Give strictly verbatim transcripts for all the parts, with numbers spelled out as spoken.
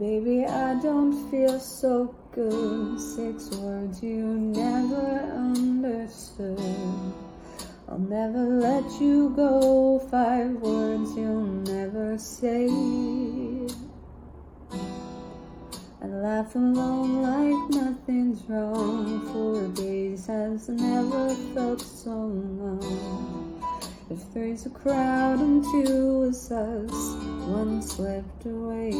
Baby, I don't feel so good. Six words you never understood. I'll never let you go. Five words you'll never say. I laugh alone like nothing's wrong. Four days has never felt so long. If there's a crowd and two is us, one slipped away.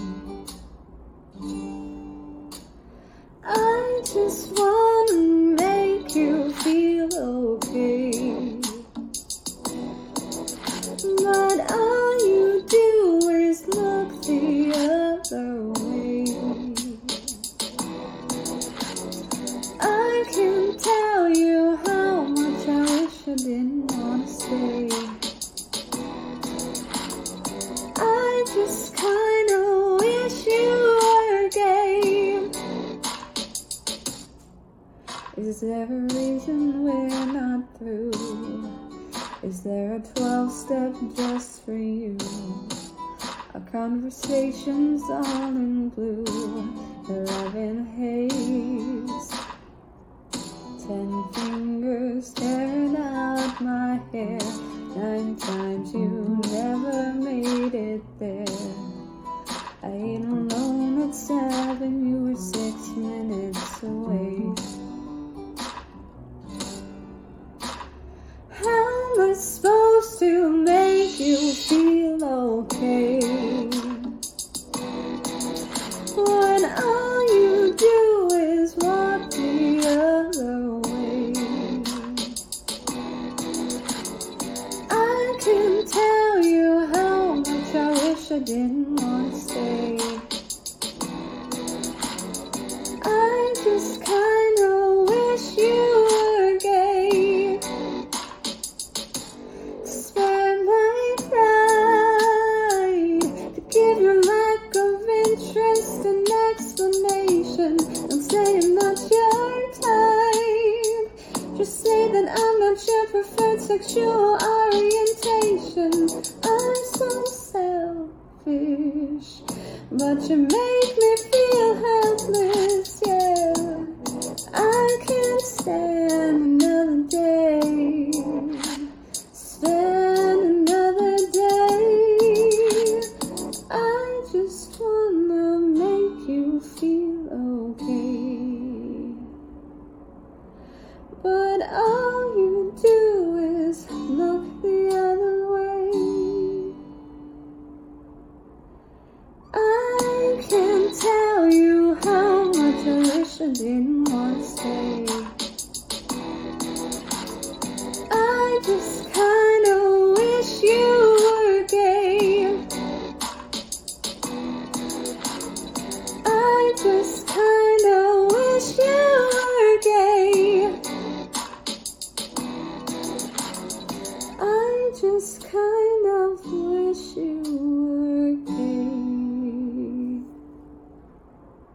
I just wanna make you feel okay, but all you do is look the other way. I can tell you how much I wish I didn't wanna stay. I just kinda wish you were gay. Is there a reason we're not through? Is there a twelve step just for you? Our conversations all in blue, love in haze. Ten fingers tearing out my hair. Nine times you never made it there. I ain't alone at seven, you were six minutes away. How am I supposed to make you feel okay when all you do is walk the other way? I can tell you how much I wish I didn't want to stay. I just kinda wish you were gay. Spare my pride to give your lack of interest an explanation. Don't say I'm not your type, just say that I'm not your preferred sexual orientation. I'm so selfish, but you make me feel helpless, yeah. I can't stand another day, spend another day. I just wanna make you feel okay, but all you do is look the other way. I can tell you how much I wish I didn't want to stay.